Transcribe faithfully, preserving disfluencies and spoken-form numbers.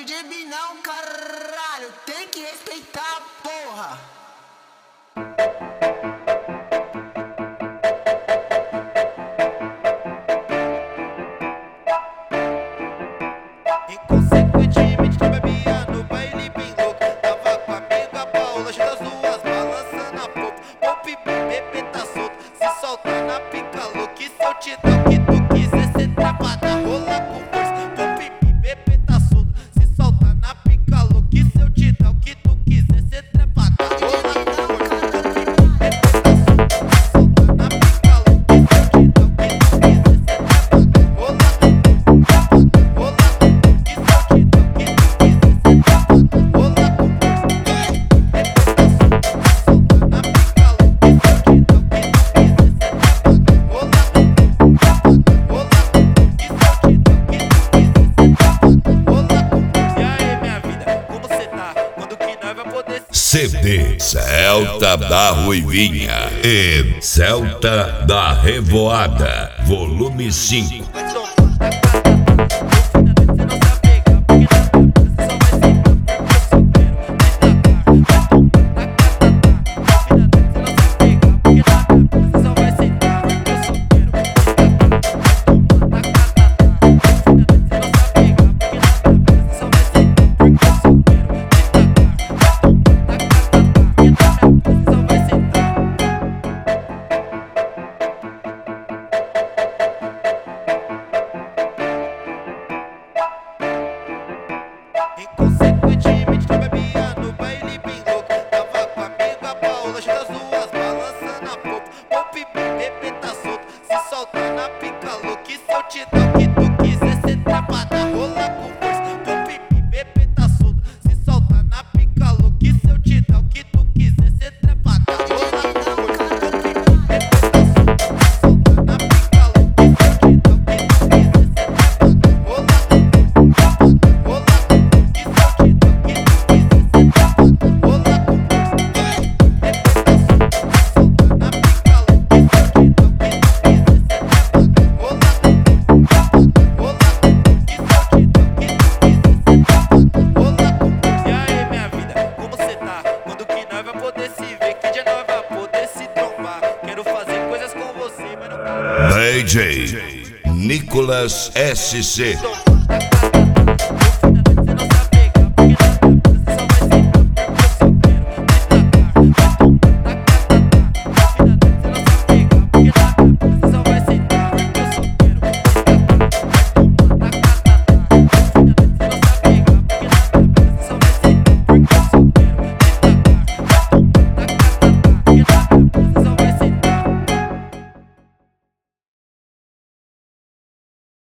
de mim não, caralho. Tem que respeitar a porra. Inconsequentemente tu bebia no baile bem louco. Tava com a amiga Paula, junto as duas, balançando a pouco. Pop, bebê tá solto, se solta na pica louca. E se eu te dar o que tu quiser, cê travada, rola com força. Pop, bebê tá solto, se solta na pica louca. E se eu te dar o que tu quiser, cê travada, rola com força. C D Celta da Ruivinha e Celta da Revoada, volume cinco. Inconsequentemente tu bebia no baile bem louco. Tava com a amiga Paula, junto as duas, balançando a pouco. Pop, bebê tá solto, se solta na pica louca. E se eu te dar o que tu quiser, cê travada, rola com força. Pop, bebê tá solto, se solta na pica louca. E se eu te dar o que tu quiser, cê travada, rola com força. Pop, bebê tá solto, se solta na pica louca. E se eu te dar o que tu quiser, cê travada, rola com força. Rola D J Nicolas S C.